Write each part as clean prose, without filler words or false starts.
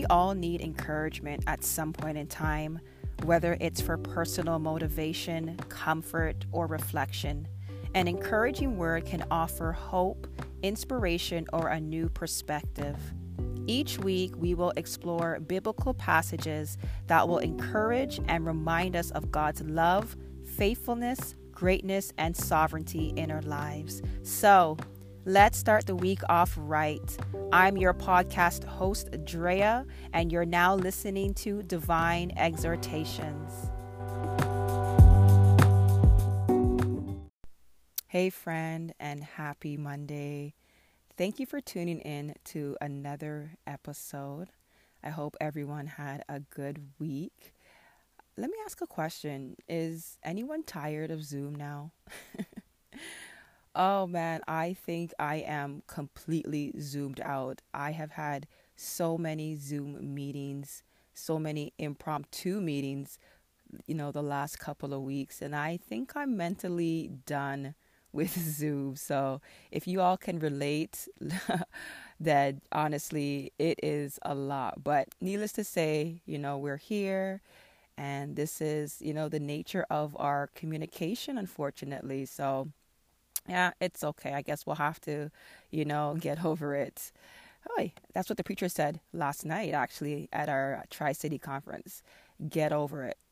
We all need encouragement at some point in time, whether it's for personal motivation, comfort, or reflection. An encouraging word can offer hope, inspiration, or a new perspective. Each week, we will explore biblical passages that will encourage and remind us of God's love, faithfulness, greatness, and sovereignty in our lives. So, let's start the week off right. I'm your podcast host, Drea, and you're now listening to Divine Exhortations. Hey, friend, and happy Monday. Thank you for tuning in to another episode. I hope everyone had a good week. Let me ask a question. Is anyone tired of Zoom now? Oh man, I think I am completely zoomed out. I have had so many Zoom meetings, so many impromptu meetings, the last couple of weeks, and I think I'm mentally done with Zoom. So if you all can relate, that honestly, it is a lot. But needless to say, we're here. And this is, the nature of our communication, unfortunately. So, yeah, it's okay. I guess we'll have to, get over it. Oh, that's what the preacher said last night, actually, at our Tri-City conference. Get over it.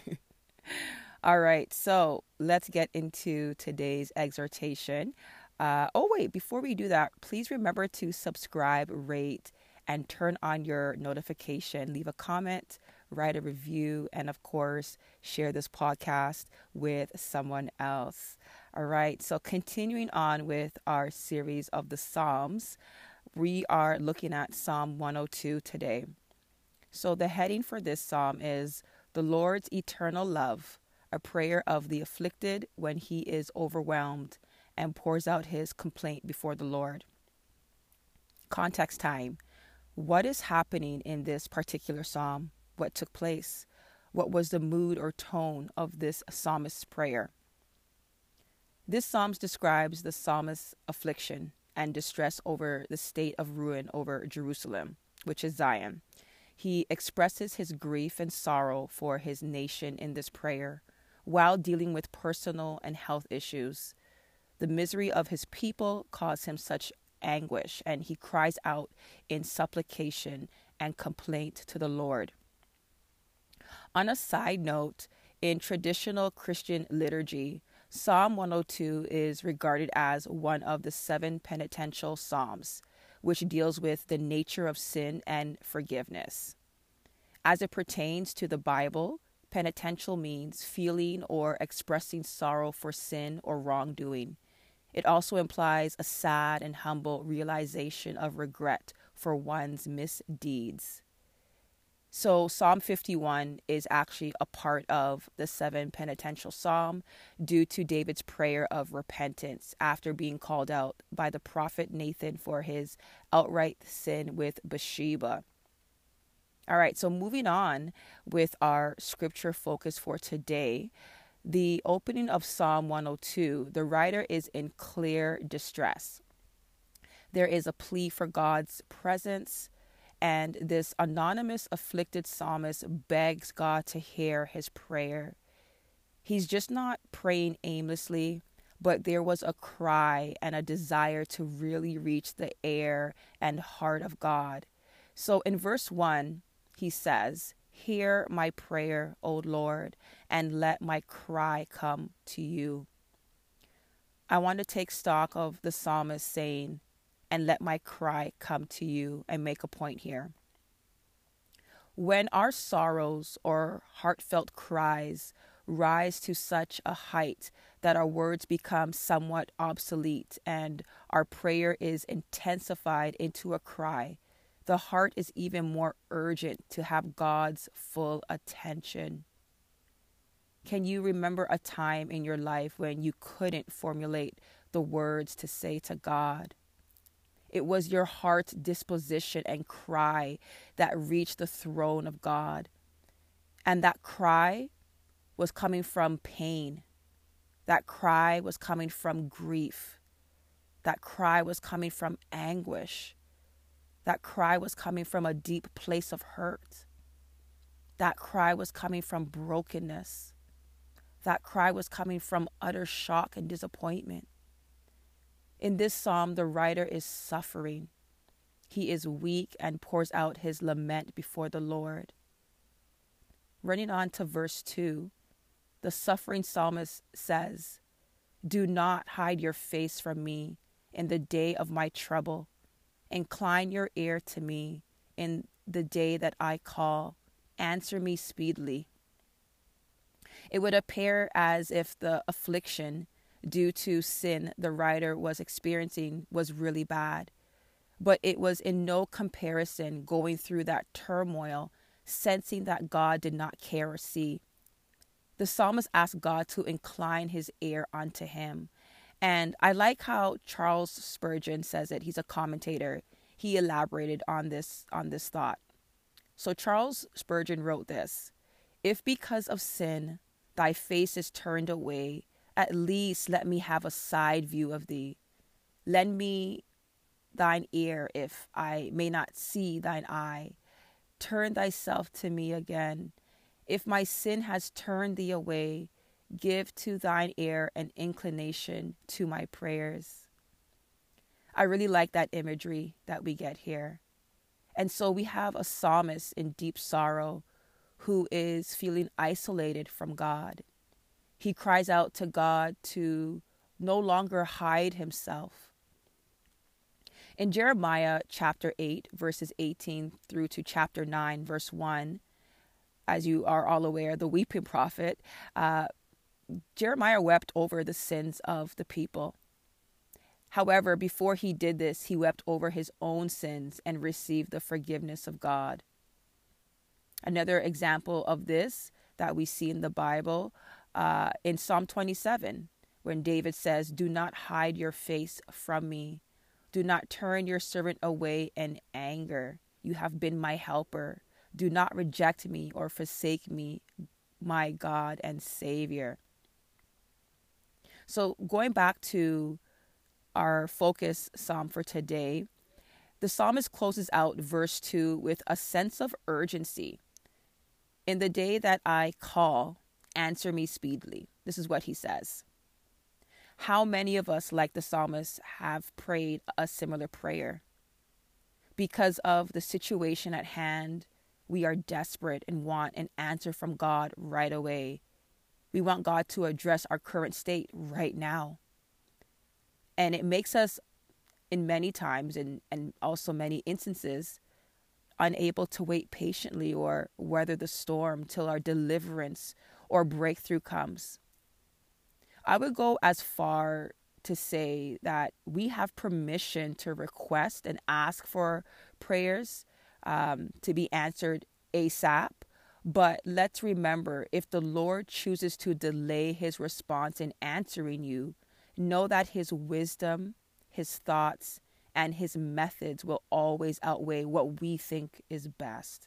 All right. So let's get into today's exhortation. Before we do that, please remember to subscribe, rate, and turn on your notification. Leave a comment, write a review, and of course, share this podcast with someone else. All right, so continuing on with our series of the Psalms, we are looking at Psalm 102 today. So the heading for this psalm is The Lord's Eternal Love, a prayer of the afflicted when he is overwhelmed and pours out his complaint before the Lord. Context time. What is happening in this particular psalm? What took place? What was the mood or tone of this psalmist's prayer? This psalm describes the psalmist's affliction and distress over the state of ruin over Jerusalem, which is Zion. He expresses his grief and sorrow for his nation in this prayer while dealing with personal and health issues. The misery of his people caused him such anguish, and he cries out in supplication and complaint to the Lord. On a side note, in traditional Christian liturgy, Psalm 102 is regarded as one of the 7 penitential psalms, which deals with the nature of sin and forgiveness. As it pertains to the Bible, penitential means feeling or expressing sorrow for sin or wrongdoing. It also implies a sad and humble realization of regret for one's misdeeds. So Psalm 51 is actually a part of the 7 penitential psalm due to David's prayer of repentance after being called out by the prophet Nathan for his outright sin with Bathsheba. All right, so moving on with our scripture focus for today. The opening of Psalm 102, the writer is in clear distress. There is a plea for God's presence, and this anonymous afflicted psalmist begs God to hear his prayer. He's just not praying aimlessly, but there was a cry and a desire to really reach the ear and heart of God. So in verse 1, he says, "Hear my prayer, O Lord, and let my cry come to you." I want to take stock of the psalmist saying, "and let my cry come to you," and make a point here. When our sorrows or heartfelt cries rise to such a height that our words become somewhat obsolete and our prayer is intensified into a cry, the heart is even more urgent to have God's full attention. Can you remember a time in your life when you couldn't formulate the words to say to God? It was your heart's disposition and cry that reached the throne of God. And that cry was coming from pain. That cry was coming from grief. That cry was coming from anguish. That cry was coming from a deep place of hurt. That cry was coming from brokenness. That cry was coming from utter shock and disappointment. In this psalm, the writer is suffering. He is weak and pours out his lament before the Lord. Running on to verse 2, the suffering psalmist says, "Do not hide your face from me in the day of my trouble. Incline your ear to me in the day that I call. Answer me speedily." It would appear as if the affliction due to sin the writer was experiencing was really bad, but it was in no comparison going through that turmoil, sensing that God did not care or see. The psalmist asked God to incline his ear unto him. And I like how Charles Spurgeon says it. He's a commentator. He elaborated on this thought. So Charles Spurgeon wrote this: "If because of sin thy face is turned away, at least let me have a side view of thee. Lend me thine ear if I may not see thine eye. Turn thyself to me again. If my sin has turned thee away, give to thine ear an inclination to my prayers." I really like that imagery that we get here. And so we have a psalmist in deep sorrow who is feeling isolated from God. He cries out to God to no longer hide himself. In Jeremiah chapter 8, verses 18 through to chapter 9, verse 1, as you are all aware, the weeping prophet, Jeremiah wept over the sins of the people. However, before he did this, he wept over his own sins and received the forgiveness of God. Another example of this that we see in the Bible, in Psalm 27, when David says, "Do not hide your face from me. Do not turn your servant away in anger. You have been my helper. Do not reject me or forsake me, my God and Savior." So going back to our focus psalm for today, the psalmist closes out verse 2 with a sense of urgency. "In the day that I call, answer me speedily." This is what he says. How many of us, like the psalmist, have prayed a similar prayer? Because of the situation at hand, we are desperate and want an answer from God right away. We want God to address our current state right now. And it makes us, in many times and also many instances, unable to wait patiently or weather the storm till our deliverance or breakthrough comes. I would go as far to say that we have permission to request and ask for prayers to be answered ASAP. But let's remember, if the Lord chooses to delay his response in answering you, know that his wisdom, his thoughts, and his methods will always outweigh what we think is best.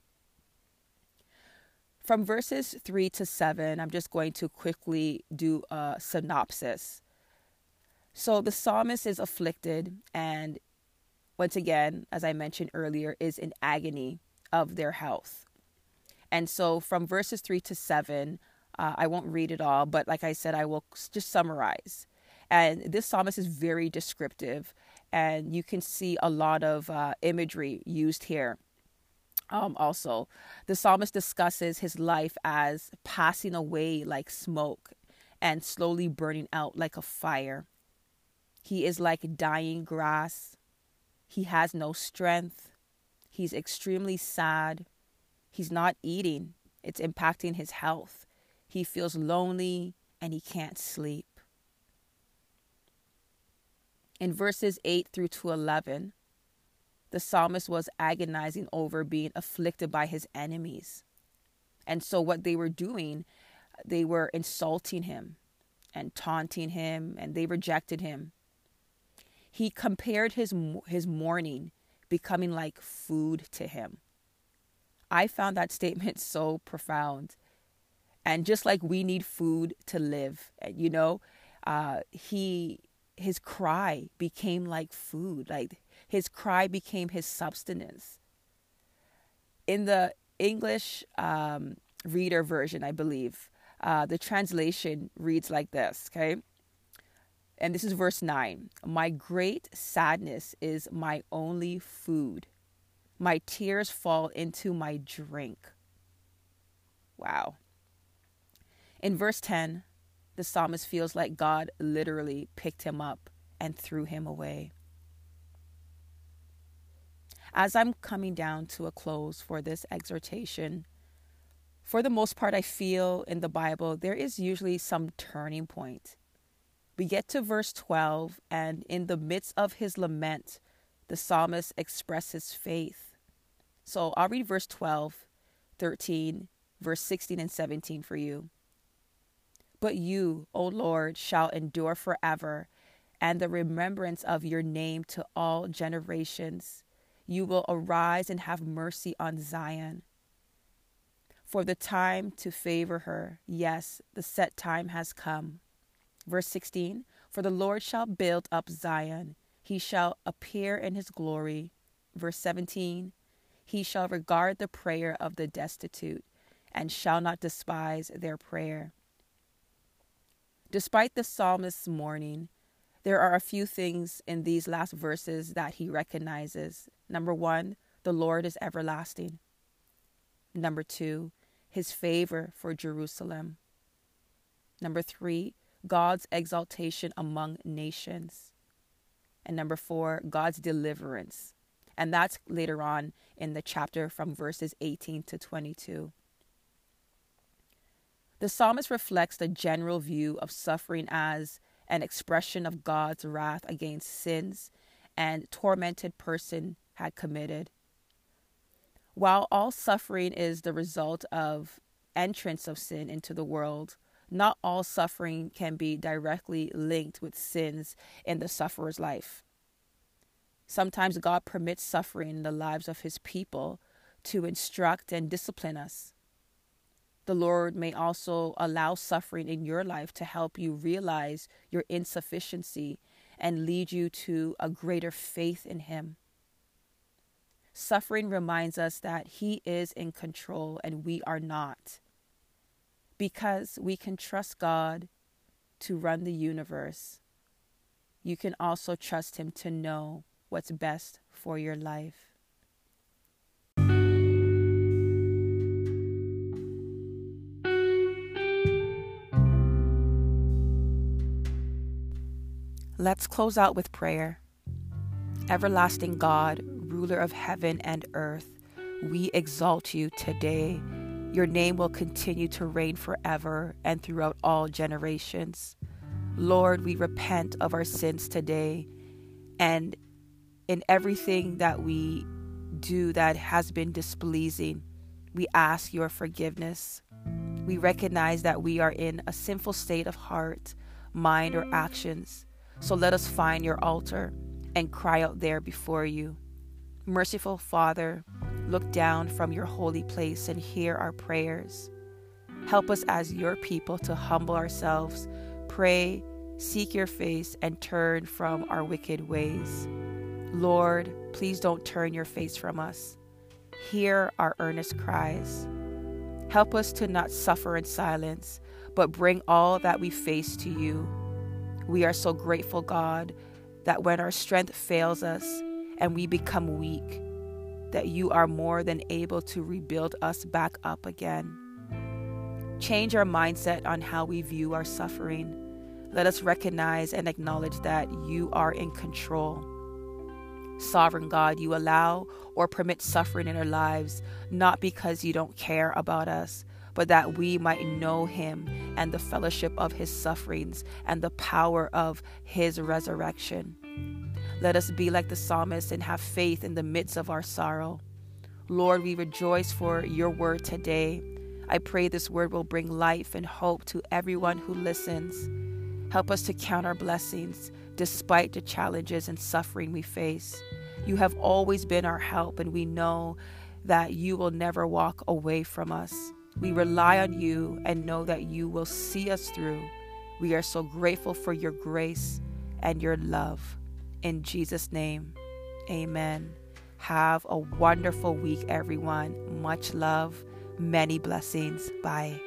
From verses 3 to 7, I'm just going to quickly do a synopsis. So the psalmist is afflicted and, once again, as I mentioned earlier, is in agony of their health. And so from verses 3 to 7, I won't read it all, but like I said, I will just summarize. And this psalmist is very descriptive, and you can see a lot of imagery used here. Also, the psalmist discusses his life as passing away like smoke and slowly burning out like a fire. He is like dying grass. He has no strength. He's extremely sad. He's not eating. It's impacting his health. He feels lonely and he can't sleep. In verses 8 through to 11, the psalmist was agonizing over being afflicted by his enemies. And so what they were doing, they were insulting him and taunting him, and they rejected him. He compared his mourning becoming like food to him. I found that statement so profound. And just like we need food to live, he his cry became like food. Like his cry became his substance. In the English reader version, I believe, the translation reads like this, okay? And this is verse 9. My great sadness is my only food. My tears fall into my drink. Wow. In verse 10, the psalmist feels like God literally picked him up and threw him away. As I'm coming down to a close for this exhortation, for the most part, I feel in the Bible, there is usually some turning point. We get to verse 12, and in the midst of his lament, the psalmist expresses faith. So I'll read verse 12, 13, verse 16 and 17 for you. But you, O Lord, shall endure forever, and the remembrance of your name to all generations. You will arise and have mercy on Zion. For the time to favor her, yes, the set time has come. Verse 16, for the Lord shall build up Zion. He shall appear in his glory. Verse 17, he shall regard the prayer of the destitute and shall not despise their prayer. Despite the psalmist's mourning, there are a few things in these last verses that he recognizes. Number 1, the Lord is everlasting. Number 2, his favor for Jerusalem. Number 3, God's exaltation among nations. And number 4, God's deliverance. And that's later on in the chapter from verses 18 to 22. The psalmist reflects the general view of suffering as an expression of God's wrath against sins and tormented person had committed. While all suffering is the result of entrance of sin into the world, not all suffering can be directly linked with sins in the sufferer's life. Sometimes God permits suffering in the lives of his people to instruct and discipline us. The Lord may also allow suffering in your life to help you realize your insufficiency and lead you to a greater faith in him. Suffering reminds us that he is in control and we are not. Because we can trust God to run the universe, you can also trust him to know what's best for your life. Let's close out with prayer. Everlasting God, ruler of heaven and earth, we exalt you today. Your name will continue to reign forever and throughout all generations. Lord, we repent of our sins today, and in everything that we do that has been displeasing, we ask your forgiveness. We recognize that we are in a sinful state of heart, mind, or actions. So let us find your altar and cry out there before you. Merciful Father, look down from your holy place and hear our prayers. Help us as your people to humble ourselves, pray, seek your face, and turn from our wicked ways. Lord, please don't turn your face from us. Hear our earnest cries. Help us to not suffer in silence, but bring all that we face to you. We are so grateful, God, that when our strength fails us and we become weak, that you are more than able to rebuild us back up again. Change our mindset on how we view our suffering. Let us recognize and acknowledge that you are in control. Sovereign God, you allow or permit suffering in our lives, not because you don't care about us, but that we might know him and the fellowship of his sufferings and the power of his resurrection. Let us be like the psalmist and have faith in the midst of our sorrow. Lord, we rejoice for your word today. I pray this word will bring life and hope to everyone who listens. Help us to count our blessings despite the challenges and suffering we face. You have always been our help, and we know that you will never walk away from us. We rely on you and know that you will see us through. We are so grateful for your grace and your love. In Jesus' name, amen. Have a wonderful week, everyone. Much love, many blessings. Bye.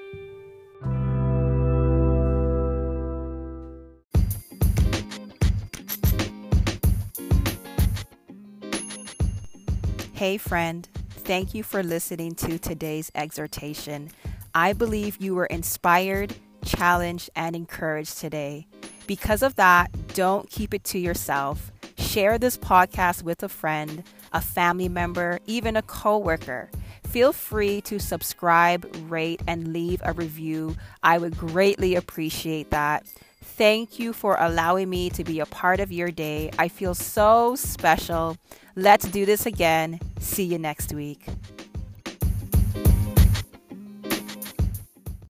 Hey friend, thank you for listening to today's exhortation. I believe you were inspired, challenged, and encouraged today. Because of that, don't keep it to yourself. Share this podcast with a friend, a family member, even a coworker. Feel free to subscribe, rate, and leave a review. I would greatly appreciate that. Thank you for allowing me to be a part of your day. I feel so special. Let's do this again. See you next week.